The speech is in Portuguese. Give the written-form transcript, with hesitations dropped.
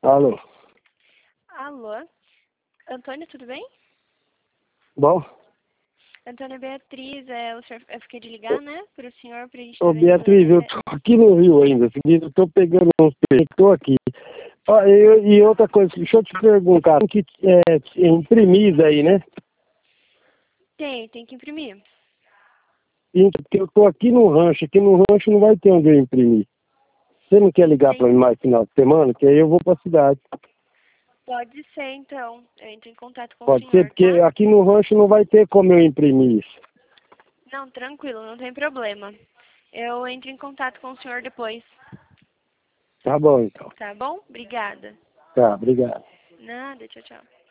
Alô? Alô? Antônio, tudo bem? Bom? Antônio Beatriz, eu fiquei de ligar, né, para o senhor, para a gente Ô, ver Beatriz, eu tô aqui no Rio ainda. Eu tô pegando uns peixes, tô aqui. Ó, e outra coisa, deixa eu te perguntar, tem que imprimir isso aí, né? Tem que imprimir. Porque eu tô aqui no rancho não vai ter onde eu imprimir. Você não quer ligar para Tem, mim mais final de semana? Que aí eu vou pra cidade. pode ser, então. Eu entro em contato com o Pode ser, senhor, porque tá? aqui no rancho não vai ter como eu imprimir isso. Não, tranquilo, não tem problema. Eu entro em contato com o senhor depois, Tá bom, então. tá bom? Obrigada. Tá, obrigado. Nada, tchau, tchau.